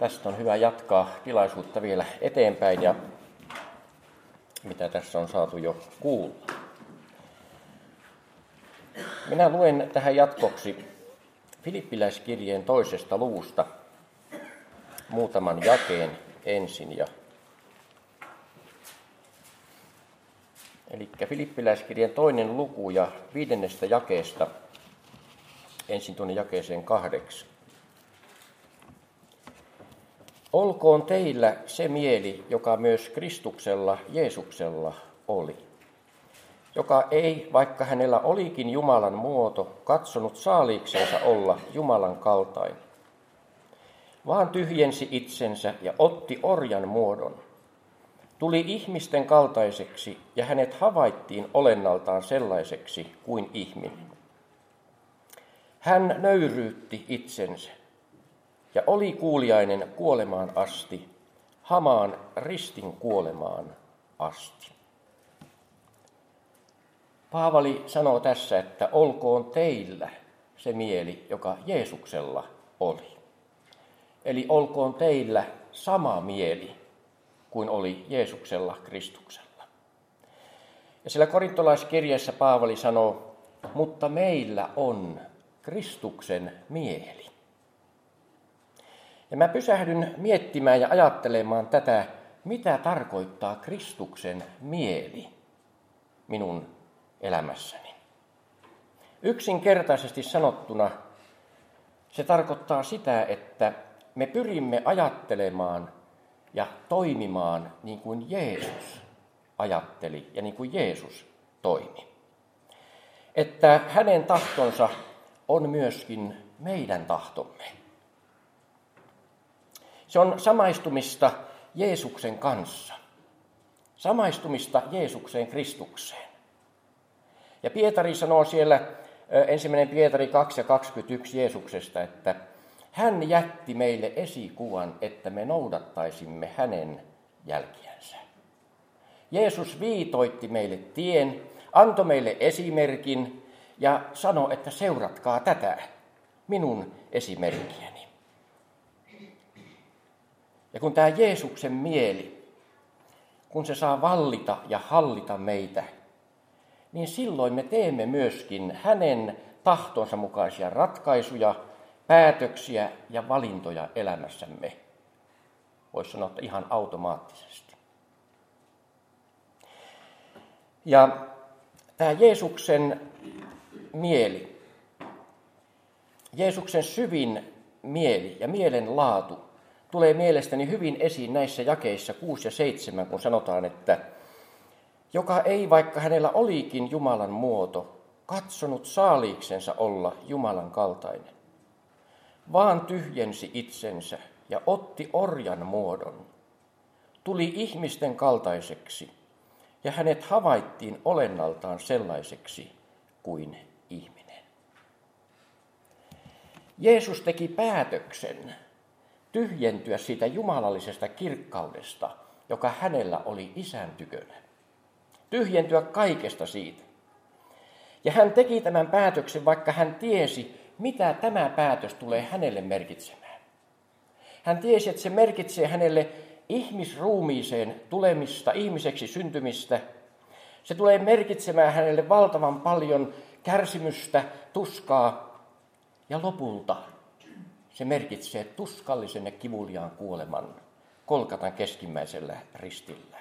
Tästä on hyvä jatkaa tilaisuutta vielä eteenpäin ja mitä tässä on saatu jo kuulla. Minä luen tähän jatkoksi Filippiläiskirjeen 2. luvusta muutaman jakeen ensin. Eli Filippiläiskirjeen 2. luku ja 5. jakeesta ensin tuonne jakeeseen 8. Olkoon teillä se mieli, joka myös Kristuksella, Jeesuksella oli, joka ei, vaikka hänellä olikin Jumalan muoto, katsonut saaliiksensa olla Jumalan kaltainen, vaan tyhjensi itsensä ja otti orjan muodon. Tuli ihmisten kaltaiseksi ja hänet havaittiin olennaltaan sellaiseksi kuin ihminen. Hän nöyryytti itsensä ja oli kuuliainen kuolemaan asti, hamaan ristin kuolemaan asti. Paavali sanoo tässä, että olkoon teillä se mieli, joka Jeesuksella oli. Eli olkoon teillä sama mieli kuin oli Jeesuksella, Kristuksella. Ja siellä korintolaiskirjeessä Paavali sanoo, mutta meillä on Kristuksen mieli. Ja mä pysähdyn miettimään ja ajattelemaan tätä, mitä tarkoittaa Kristuksen mieli minun elämässäni. Yksinkertaisesti sanottuna se tarkoittaa sitä, että me pyrimme ajattelemaan ja toimimaan niin kuin Jeesus ajatteli ja niin kuin Jeesus toimi. Että hänen tahtonsa on myöskin meidän tahtomme. Se on samaistumista Jeesuksen kanssa. Samaistumista Jeesukseen, Kristukseen. Ja Pietari sanoo siellä 1. Pietari 2 ja 21 Jeesuksesta, että hän jätti meille esikuvan, että me noudattaisimme hänen jälkiänsä. Jeesus viitoitti meille tien, antoi meille esimerkin ja sanoi, että seuratkaa tätä, minun esimerkkiäni. Ja kun tämä Jeesuksen mieli, kun se saa vallita ja hallita meitä, niin silloin me teemme myöskin hänen tahtonsa mukaisia ratkaisuja, päätöksiä ja valintoja elämässämme. Voisi sanoa, että ihan automaattisesti. Ja tämä Jeesuksen mieli, Jeesuksen syvin mieli ja mielen laatu tulee mielestäni hyvin esiin näissä jakeissa 6 ja 7, kun sanotaan, että joka ei, vaikka hänellä olikin Jumalan muoto, katsonut saaliiksensa olla Jumalan kaltainen, vaan tyhjensi itsensä ja otti orjan muodon, tuli ihmisten kaltaiseksi ja hänet havaittiin olennaltaan sellaiseksi kuin ihminen. Jeesus teki päätöksen tyhjentyä siitä jumalallisesta kirkkaudesta, joka hänellä oli Isän tykönä. Tyhjentyä kaikesta siitä. Ja hän teki tämän päätöksen, vaikka hän tiesi, mitä tämä päätös tulee hänelle merkitsemään. Hän tiesi, että se merkitsee hänelle ihmisruumiiseen tulemista, ihmiseksi syntymistä. Se tulee merkitsemään hänelle valtavan paljon kärsimystä, tuskaa ja lopulta se merkitsee tuskallisen ja kivuliaan kuoleman Golgatan keskimmäisellä ristillä.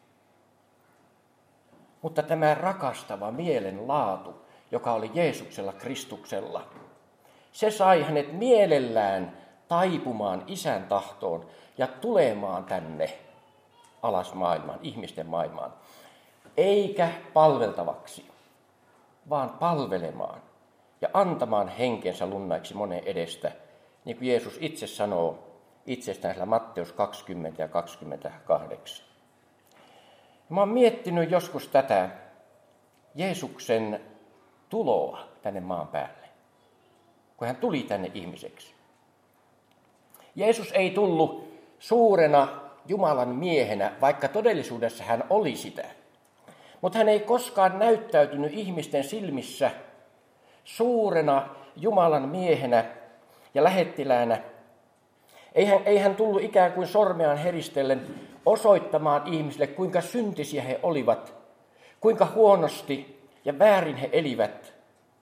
Mutta tämä rakastava mielen laatu, joka oli Jeesuksella, Kristuksella, se sai hänet mielellään taipumaan Isän tahtoon ja tulemaan tänne alas maailmaan, ihmisten maailmaan. Eikä palveltavaksi, vaan palvelemaan ja antamaan henkensä lunnaiksi monen edestä, niin kuin Jeesus itse sanoo itsestään siellä Matteus 20 ja 28. Mä oon miettinyt joskus tätä Jeesuksen tuloa tänne maan päälle, kun hän tuli tänne ihmiseksi. Jeesus ei tullut suurena Jumalan miehenä, vaikka todellisuudessa hän oli sitä. Mutta hän ei koskaan näyttäytynyt ihmisten silmissä suurena Jumalan miehenä ja lähettiläänä, Ei hän tullut ikään kuin sormeaan heristellen osoittamaan ihmisille, kuinka syntisiä he olivat, kuinka huonosti ja väärin he elivät.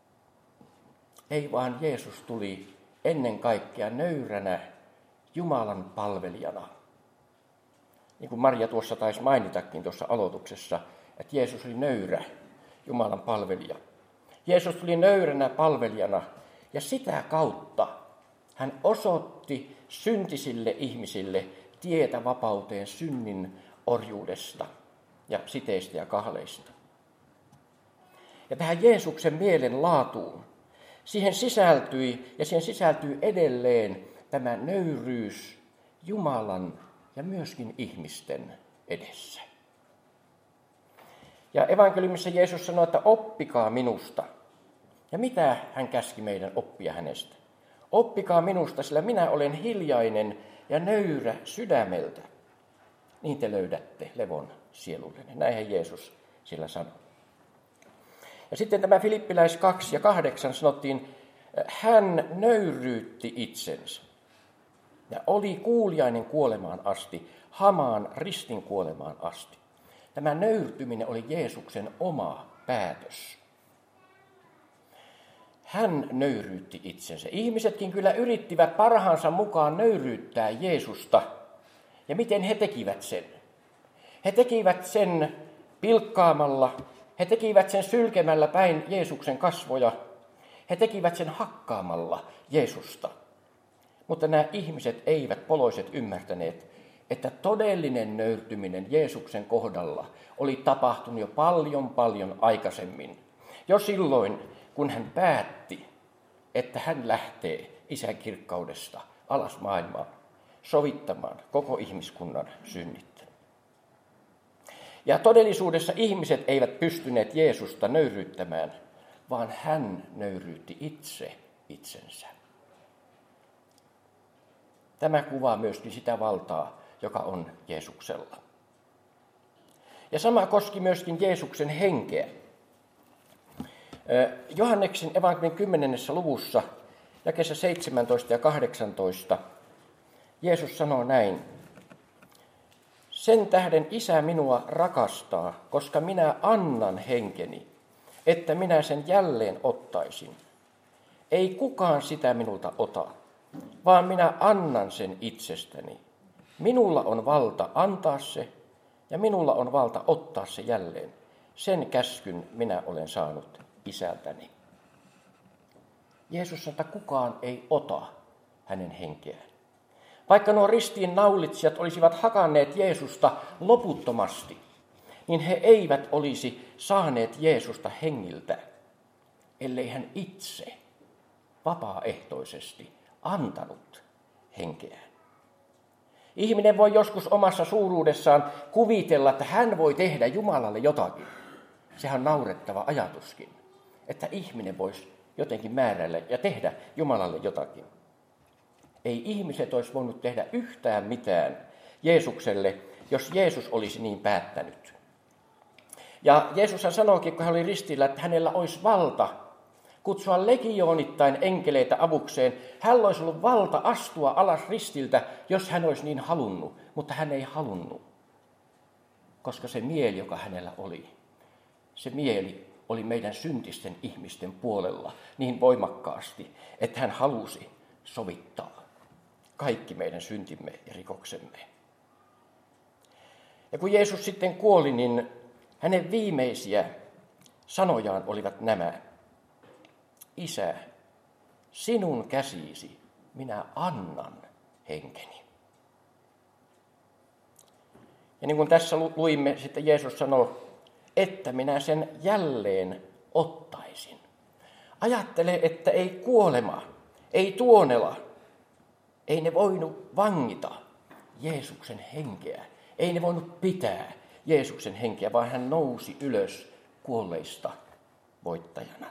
Ei vaan Jeesus tuli ennen kaikkea nöyränä Jumalan palvelijana. Niin kuin Maria tuossa taisi mainitakin tuossa aloituksessa, että Jeesus oli nöyrä Jumalan palvelija. Jeesus tuli nöyränä palvelijana ja sitä kautta hän osoitti syntisille ihmisille tietä vapauteen synnin orjuudesta ja siteistä ja kahleista. Ja tähän Jeesuksen mielen laatuun, siihen sisältyy edelleen tämä nöyryys Jumalan ja myöskin ihmisten edessä. Ja evankeliumissa Jeesus sanoi, että oppikaa minusta. Ja mitä hän käski meidän oppia hänestä? Oppikaa minusta, sillä minä olen hiljainen ja nöyrä sydämeltä. Niin te löydätte levon sielullenne. Näinhän Jeesus sillä sanoi. Ja sitten tämä Filippiläis 2 ja 8 sanottiin, hän nöyryytti itsensä ja oli kuuliainen kuolemaan asti, hamaan ristin kuolemaan asti. Tämä nöyrtyminen oli Jeesuksen oma päätös. Hän nöyryytti itsensä. Ihmisetkin kyllä yrittivät parhaansa mukaan nöyryyttää Jeesusta. Ja miten he tekivät sen? He tekivät sen pilkkaamalla, he tekivät sen sylkemällä päin Jeesuksen kasvoja, he tekivät sen hakkaamalla Jeesusta. Mutta nämä ihmiset eivät, poloiset, ymmärtäneet, että todellinen nöyrtyminen Jeesuksen kohdalla oli tapahtunut jo paljon aikaisemmin. Jo silloin, kun hän päätti, että hän lähtee Isän kirkkaudesta alas maailmaan sovittamaan koko ihmiskunnan synnit. Ja todellisuudessa ihmiset eivät pystyneet Jeesusta nöyryyttämään, vaan hän nöyryytti itse itsensä. Tämä kuvaa myöskin sitä valtaa, joka on Jeesuksella. Ja sama koski myöskin Jeesuksen henkeä. Johanneksen evankeliumin 10. luvussa, jakeessa 17 ja 18, Jeesus sanoo näin. Sen tähden Isä minua rakastaa, koska minä annan henkeni, että minä sen jälleen ottaisin. Ei kukaan sitä minulta ota, vaan minä annan sen itsestäni. Minulla on valta antaa se, ja minulla on valta ottaa se jälleen. Sen käskyn minä olen saanut Isältäni. Jeesus sanoi, että kukaan ei ota hänen henkeään. Vaikka nuo ristiin naulitsijat olisivat hakanneet Jeesusta loputtomasti, niin he eivät olisi saaneet Jeesusta hengiltä, ellei hän itse vapaaehtoisesti antanut henkeään. Ihminen voi joskus omassa suuruudessaan kuvitella, että hän voi tehdä Jumalalle jotakin. Sehän on naurettava ajatuskin, että ihminen voisi jotenkin määräillä ja tehdä Jumalalle jotakin. Ei ihmiset olisi voinut tehdä yhtään mitään Jeesukselle, jos Jeesus olisi niin päättänyt. Ja Jeesushan sanoikin, kun hän oli ristillä, että hänellä olisi valta kutsua legioonittain enkeleitä avukseen. Hän olisi ollut valta astua alas ristiltä, jos hän olisi niin halunnut, mutta hän ei halunnut. Koska se mieli, joka hänellä oli, se mieli oli meidän syntisten ihmisten puolella niin voimakkaasti, että hän halusi sovittaa kaikki meidän syntimme ja rikoksemme. Ja kun Jeesus sitten kuoli, niin hänen viimeisiä sanojaan olivat nämä. Isä, sinun käsisi minä annan henkeni. Ja niin kuin tässä luimme, sitten Jeesus sanoi, että minä sen jälleen ottaisin. Ajattele, että ei kuolema, ei tuonela, ei ne voinut vangita Jeesuksen henkeä. Ei ne voinut pitää Jeesuksen henkeä, vaan hän nousi ylös kuolleista voittajana.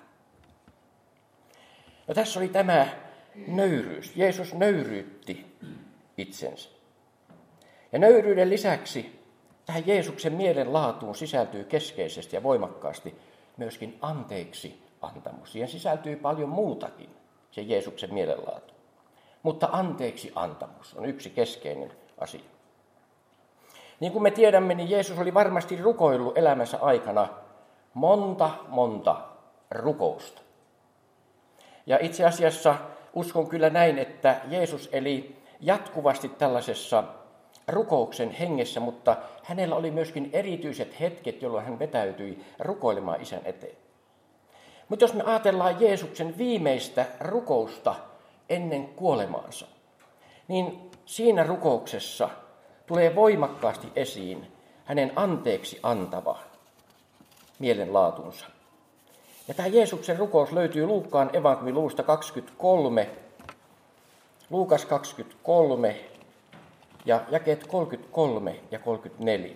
No tässä oli tämä nöyryys. Jeesus nöyryytti itsensä. Ja nöyryyden lisäksi tähän Jeesuksen mielenlaatuun sisältyy keskeisesti ja voimakkaasti myöskin anteeksi antamus. Siihen sisältyy paljon muutakin, se Jeesuksen mielenlaatu. mutta anteeksi antamus on yksi keskeinen asia. Niin kuin me tiedämme, niin Jeesus oli varmasti rukoillut elämänsä aikana monta rukousta. Ja itse asiassa uskon kyllä näin, että Jeesus eli jatkuvasti tällaisessa rukouksen hengessä, mutta hänellä oli myöskin erityiset hetket, jolloin hän vetäytyi rukoilemaan Isän eteen. Mutta jos me ajatellaan Jeesuksen viimeistä rukousta ennen kuolemaansa, niin siinä rukouksessa tulee voimakkaasti esiin hänen anteeksi antava mielenlaatunsa. Ja tämä Jeesuksen rukous löytyy Luukkaan evankeliumista 23, Luukas 23 ja jakeet 33 ja 34.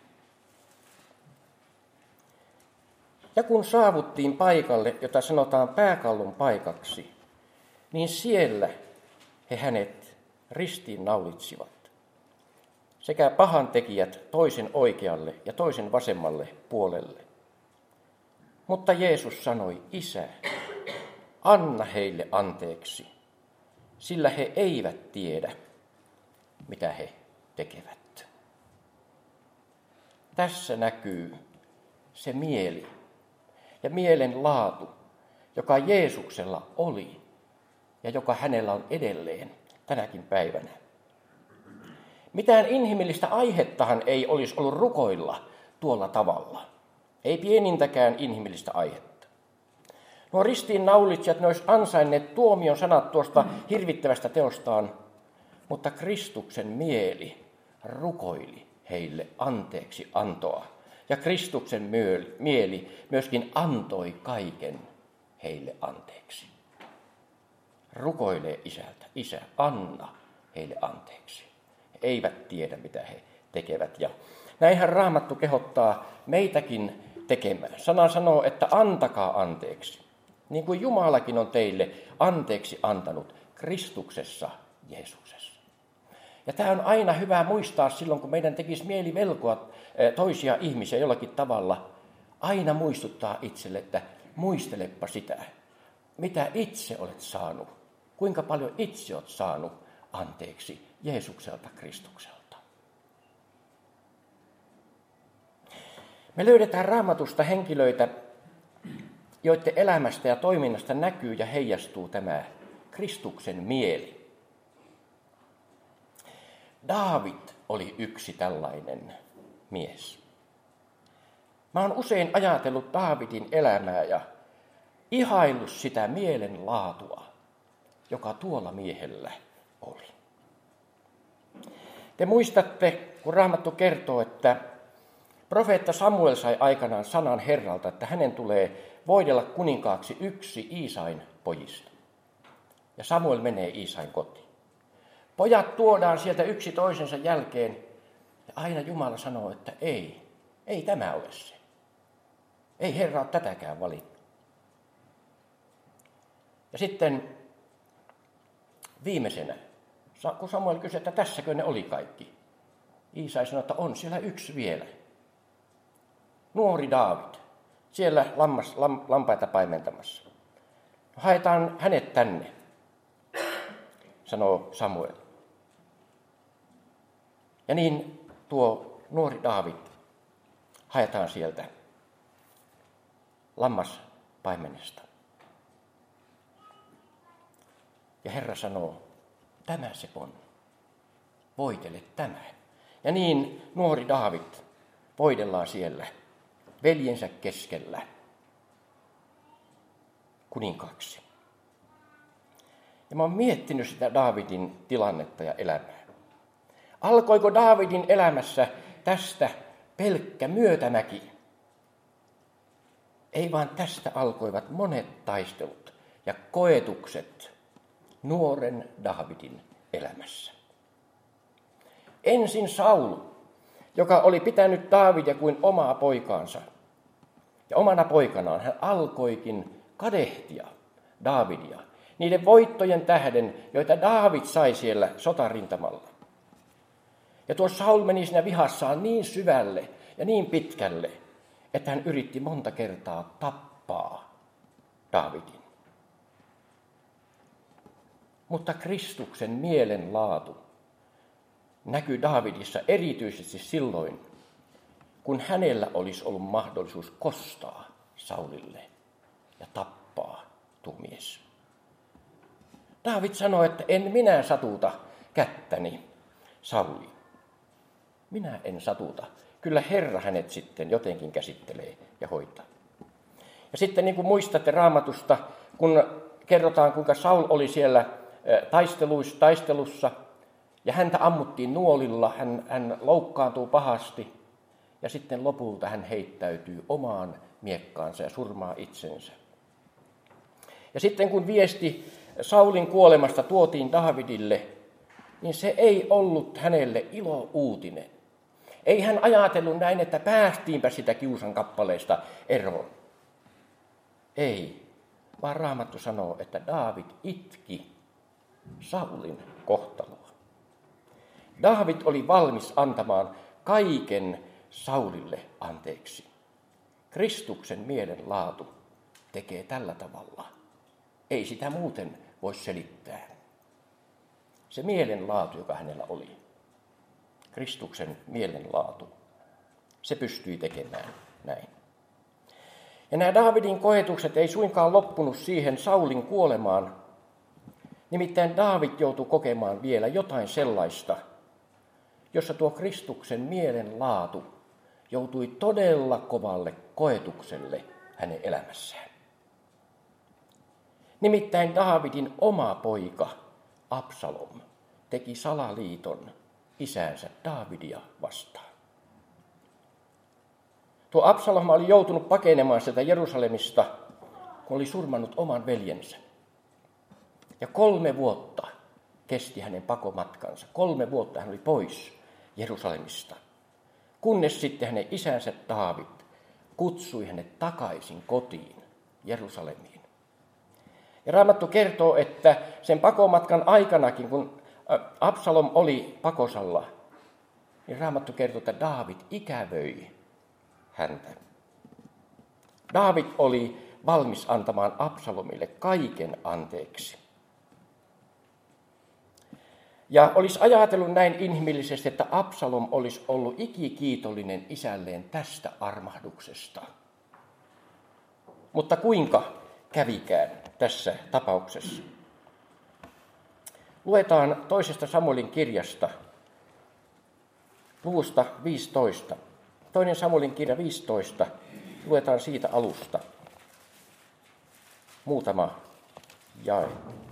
Ja kun saavuttiin paikalle, jota sanotaan pääkallon paikaksi, niin siellä he hänet ristiin naulitsivat. Sekä pahantekijät toisen oikealle ja toisen vasemmalle puolelle. Mutta Jeesus sanoi, Isä, anna heille anteeksi, sillä he eivät tiedä, mitä he tekevät. Tässä näkyy se mieli ja mielen laatu, joka Jeesuksella oli ja joka hänellä on edelleen tänäkin päivänä. Mitään inhimillistä aihettahan ei olisi ollut rukoilla tuolla tavalla. Ei pienintäkään inhimillistä aihetta. Nuo ristiinnaulitsijat ne olisi ansainneet tuomion sanat tuosta hirvittävästä teostaan, mutta Kristuksen mieli rukoili heille anteeksi antoa. Ja Kristuksen mieli myöskin antoi kaiken heille anteeksi. Rukoilee Isältä, Isä, anna heille anteeksi. He eivät tiedä, mitä he tekevät. Ja näinhän Raamattu kehottaa meitäkin tekemään. Sana sanoo, että antakaa anteeksi, niin kuin Jumalakin on teille anteeksi antanut Kristuksessa Jeesuksessa. Ja tämä on aina hyvä muistaa silloin, kun meidän tekisi mieli velkoa toisia ihmisiä jollakin tavalla. Aina muistuttaa itselle, että muistelepa sitä, mitä itse olet saanut, kuinka paljon itse olet saanut anteeksi Jeesukselta, Kristukselta. Me löydetään Raamatusta henkilöitä, joiden elämästä ja toiminnasta näkyy ja heijastuu tämä Kristuksen mieli. Daavid oli yksi tällainen mies. Mä oon usein ajatellut Daavidin elämää ja ihaillut sitä mielenlaatua, joka tuolla miehellä oli. Te muistatte, kun Raamattu kertoo, että profeetta Samuel sai aikanaan sanan Herralta, että hänen tulee voidella kuninkaaksi yksi Iisain pojista. Ja Samuel menee Iisain kotiin. Pojat tuodaan sieltä yksi toisensa jälkeen ja aina Jumala sanoo, että ei tämä ole se. Ei Herra ole tätäkään valinnut. Ja sitten viimeisenä, kun Samuel kysyi, että tässäkö ne oli kaikki, Iisai sanoi, että on siellä yksi vielä. Nuori Daavid, siellä lampaita paimentamassa. Haetaan hänet tänne, sanoo Samuel. Ja niin tuo nuori Daavid haetaan sieltä lammaspaimenesta. Ja Herra sanoo, tämä se on, voitele tämä. Ja niin nuori Daavid voidellaan siellä veljensä keskellä kuninkaaksi. Ja mä oon miettinyt sitä Daavidin tilannetta ja elämää. Alkoiko Daavidin elämässä tästä pelkkä myötämäki? Ei vaan tästä alkoivat monet taistelut ja koetukset nuoren Daavidin elämässä. Ensin Saul, joka oli pitänyt Daavidia kuin omaa poikaansa. Ja omana poikanaan hän alkoikin kadehtia Daavidia niiden voittojen tähden, joita Daavid sai siellä sotarintamalla. Ja tuo Saul meni siinä vihassaan niin syvälle ja niin pitkälle, että hän yritti monta kertaa tappaa Daavidin. Mutta Kristuksen mielenlaatu näkyy Daavidissa erityisesti silloin, kun hänellä olisi ollut mahdollisuus kostaa Saulille ja tappaa tuo mies. Daavid sanoi, että en minä satuta kättäni Sauliin. Minä en satuta. Kyllä Herra hänet sitten jotenkin käsittelee ja hoitaa. Ja sitten niin kuin muistatte Raamatusta, kun kerrotaan, kuinka Saul oli siellä taistelussa ja häntä ammuttiin nuolilla, hän loukkaantuu pahasti ja sitten lopulta hän heittäytyy omaan miekkaansa ja surmaa itsensä. Ja sitten kun viesti Saulin kuolemasta tuotiin Daavidille, niin se ei ollut hänelle ilouutinen. Ei hän ajatellut näin, että päästiinpä sitä kiusan kappaleesta eroon. Ei, vaan Raamattu sanoo, että Daavid itki Saulin kohtaloa. Daavid oli valmis antamaan kaiken Saulille anteeksi. Kristuksen mielenlaatu tekee tällä tavalla. Ei sitä muuten voi selittää. Se mielenlaatu, joka hänellä oli, Kristuksen mielenlaatu, se pystyi tekemään näin. Ja nämä Daavidin koetukset ei suinkaan loppunut siihen Saulin kuolemaan. Nimittäin Daavid joutui kokemaan vielä jotain sellaista, jossa tuo Kristuksen mielenlaatu joutui todella kovalle koetukselle hänen elämässään. Nimittäin Daavidin oma poika Absalom teki salaliiton isänsä Daavidia vastaan. Tuo Absalom oli joutunut pakenemaan sieltä Jerusalemista, kun oli surmannut oman veljensä. Ja 3 vuotta kesti hänen pakomatkansa. 3 vuotta hän oli pois Jerusalemista, kunnes sitten hänen isänsä Daavid kutsui hänet takaisin kotiin Jerusalemiin. Ja Raamattu kertoo, että sen pakomatkan aikanakin, kun Absalom oli pakosalla, niin Raamattu kertoo, että Daavid ikävöi häntä. Daavid oli valmis antamaan Absalomille kaiken anteeksi. Ja olisi ajatellut näin inhimillisesti, että Absalom olisi ollut ikikiitollinen isälleen tästä armahduksesta. Mutta kuinka kävikään tässä tapauksessa? Luetaan 2. Samuelin kirjasta, luvusta 15. 2. Samuelin kirja 15, luetaan siitä alusta muutama jae.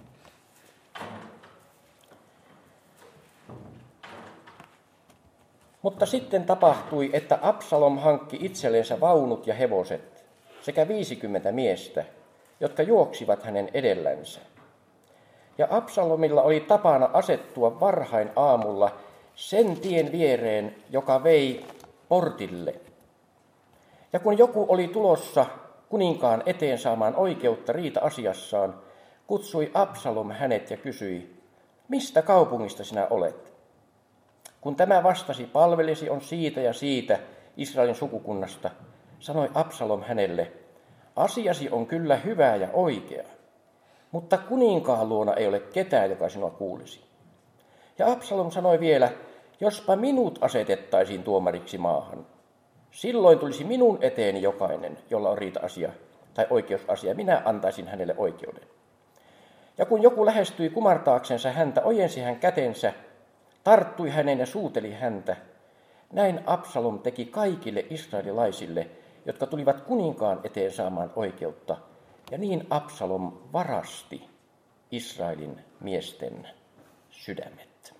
Mutta sitten tapahtui, että Absalom hankki itsellensä vaunut ja hevoset sekä 50 miestä, jotka juoksivat hänen edellänsä. Ja Absalomilla oli tapana asettua varhain aamulla sen tien viereen, joka vei portille. Ja kun joku oli tulossa kuninkaan eteen saamaan oikeutta riita-asiassaan, kutsui Absalom hänet ja kysyi, mistä kaupungista sinä olet? Kun tämä vastasi, palvelisi on siitä ja siitä Israelin sukukunnasta, sanoi Absalom hänelle, asiasi on kyllä hyvä ja oikea, mutta kuninkaan luona ei ole ketään, joka sinua kuulisi. Ja Absalom sanoi vielä, jospa minut asetettaisiin tuomariksi maahan. Silloin tulisi minun eteeni jokainen, jolla on riita-asia tai oikeusasia, minä antaisin hänelle oikeuden. Ja kun joku lähestyi kumartaaksensa häntä, ojensi hän kätensä, tarttui hänen ja suuteli häntä. Näin Absalom teki kaikille israelilaisille, jotka tulivat kuninkaan eteen saamaan oikeutta. Ja niin Absalom varasti Israelin miesten sydämet.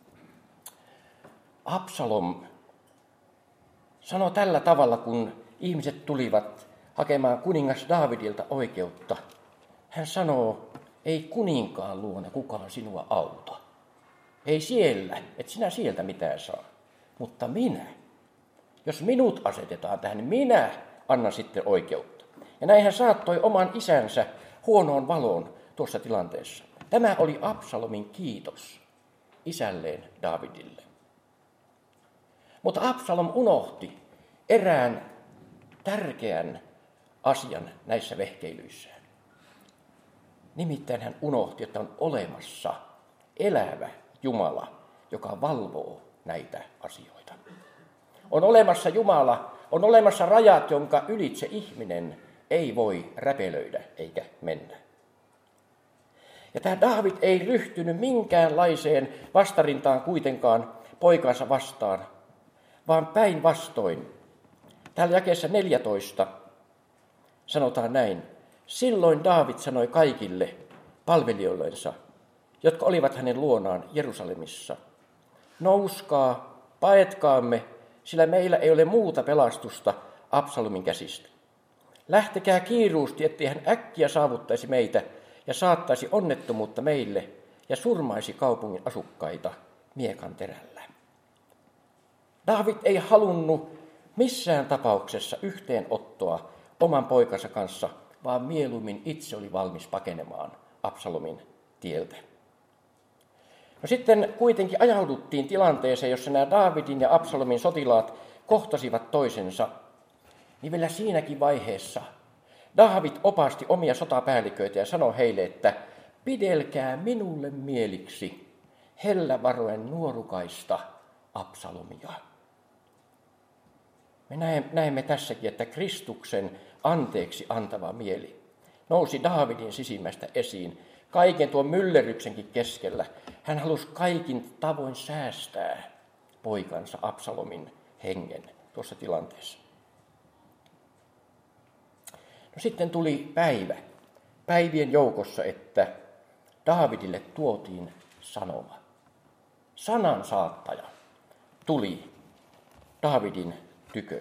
Absalom sanoi tällä tavalla, kun ihmiset tulivat hakemaan kuningas Daavidilta oikeutta. Hän sanoo, ei kuninkaan luona kukaan sinua auta. Ei siellä, et sinä sieltä mitään saa. Mutta minä, jos minut asetetaan tähän, niin minä annan sitten oikeutta. Ja näin hän saattoi oman isänsä huonoon valoon tuossa tilanteessa. Tämä oli Absalomin kiitos isälleen Daavidille. Mutta Absalom unohti erään tärkeän asian näissä vehkeilyissään. Nimittäin hän unohti, että on olemassa elävä Jumala, joka valvoo näitä asioita. On olemassa Jumala, on olemassa rajat, jonka ylitse ihminen ei voi räpelöidä eikä mennä. Ja tämä Daavid ei ryhtynyt minkäänlaiseen vastarintaan kuitenkaan poikansa vastaan, vaan päinvastoin. Täällä jakeessa 14 sanotaan näin. Silloin Daavid sanoi kaikille palvelijoillensa, jotka olivat hänen luonaan Jerusalemissa: nouskaa, paetkaamme, sillä meillä ei ole muuta pelastusta Absalomin käsistä. Lähtekää kiiruusti, ettei hän äkkiä saavuttaisi meitä ja saattaisi onnettomuutta meille ja surmaisi kaupungin asukkaita miekan terällä. Daavid ei halunnut missään tapauksessa yhteenottoa oman poikansa kanssa, vaan mieluummin itse oli valmis pakenemaan Absalomin tieltä. No sitten kuitenkin ajauduttiin tilanteeseen, jossa nämä Daavidin ja Absalomin sotilaat kohtasivat toisensa. Niin vielä siinäkin vaiheessa Daavid opasti omia sotapäälliköitä ja sanoi heille, että pidelkää minulle mieliksi hellävaroen nuorukaista Absalomia. Me näemme tässäkin, että Kristuksen anteeksi antava mieli nousi Daavidin sisimmästä esiin kaiken tuon myllerryksenkin keskellä. Hän halusi kaikin tavoin säästää poikansa Absalomin hengen tuossa tilanteessa. No sitten tuli päivien joukossa, että Daavidille tuotiin sanoma. Sanan saattaja tuli Daavidin tykö.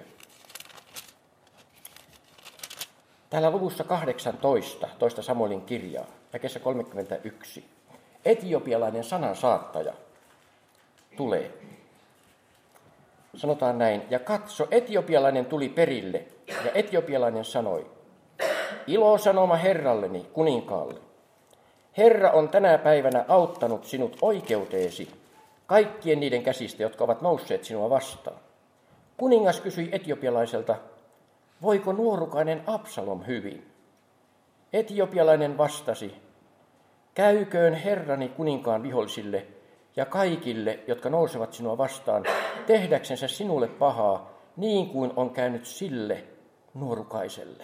Täällä luvussa 18, toista Samuelin kirjaa, jakeessa 31, etiopialainen sanan saattaja tulee. Sanotaan näin, ja katso, etiopialainen tuli perille, ja etiopialainen sanoi: ilosanoma herralleni, kuninkaalle. Herra on tänä päivänä auttanut sinut oikeuteesi kaikkien niiden käsistä, jotka ovat nousseet sinua vastaan. Kuningas kysyi etiopialaiselta: voiko nuorukainen Absalom hyvin? Etiopialainen vastasi: käyköön herrani kuninkaan vihollisille ja kaikille, jotka nousevat sinua vastaan, tehdäksensä sinulle pahaa, niin kuin on käynyt sille nuorukaiselle.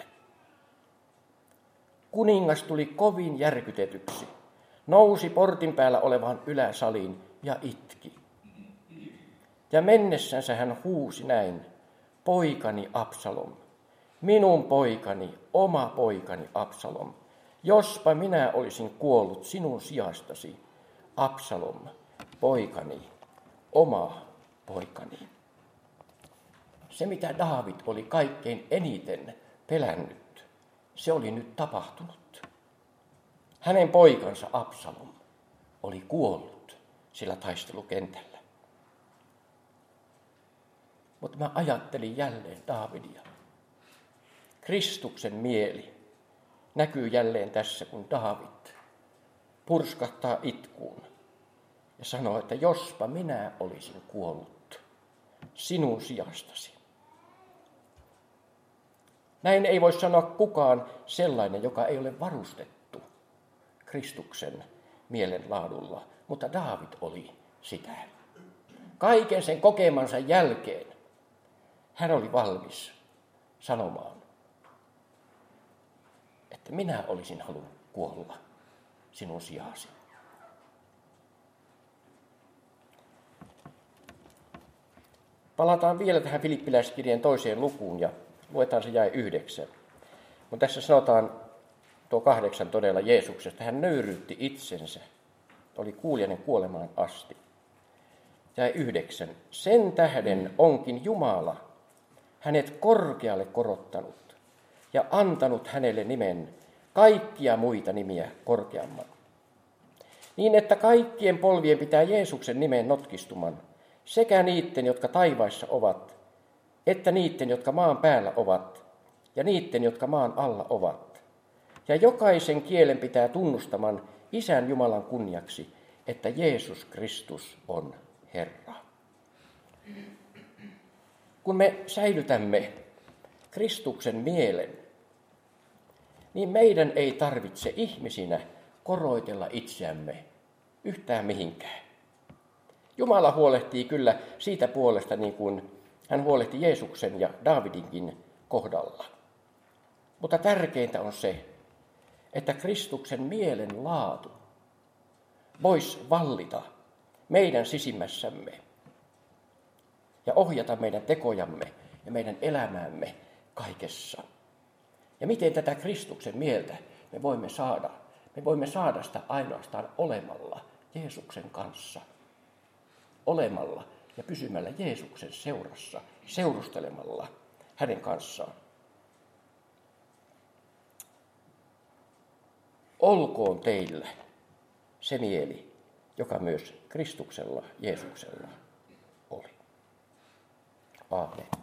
Kuningas tuli kovin järkytetyksi, nousi portin päällä olevaan yläsaliin ja itki. Ja mennessänsä hän huusi näin: poikani Absalom, minun poikani, oma poikani Absalom, jospa minä olisin kuollut sinun sijastasi, Absalom, poikani, oma poikani. Se, mitä Daavid oli kaikkein eniten pelännyt, se oli nyt tapahtunut. Hänen poikansa Absalom oli kuollut sillä taistelukentällä. Mutta mä ajattelin jälleen Daavidia. Kristuksen mieli näkyy jälleen tässä, kun Daavid purskahtaa itkuun ja sanoo, että jospa minä olisin kuollut sinun sijastasi. Näin ei voi sanoa kukaan sellainen, joka ei ole varustettu Kristuksen mielenlaadulla, mutta Daavid oli sitä. Kaiken sen kokemansa jälkeen hän oli valmis sanomaan, että minä olisin halunnut kuolla sinun sijasi. Palataan vielä tähän Filippiläiskirjeen toiseen lukuun ja luetaan se jae 9. Mutta tässä sanotaan tuo 8 todella Jeesuksesta. Hän nöyryytti itsensä, oli kuulijainen kuolemaan asti. Jae 9. Sen tähden onkin Jumala hänet korkealle korottanut ja antanut hänelle nimen kaikkia muita nimiä korkeamman. Niin, että kaikkien polvien pitää Jeesuksen nimeen notkistuman, sekä niiden, jotka taivaissa ovat, että niiden, jotka maan päällä ovat, ja niiden, jotka maan alla ovat. Ja jokaisen kielen pitää tunnustaman Isän Jumalan kunniaksi, että Jeesus Kristus on Herra. Kun me säilytämme Kristuksen mielen, niin meidän ei tarvitse ihmisinä koroitella itseämme yhtään mihinkään. Jumala huolehtii kyllä siitä puolesta, niin kuin hän huolehti Jeesuksen ja Daavidinkin kohdalla. Mutta tärkeintä on se, että Kristuksen mielen laatu voisi vallita meidän sisimmässämme ja ohjata meidän tekojamme ja meidän elämäämme kaikessa. Ja miten tätä Kristuksen mieltä me voimme saada? Me voimme saada sitä ainoastaan olemalla Jeesuksen kanssa. Olemalla ja pysymällä Jeesuksen seurassa, seurustelemalla hänen kanssaan. Olkoon teillä se mieli, joka myös Kristuksella, Jeesuksella oli. Aamen.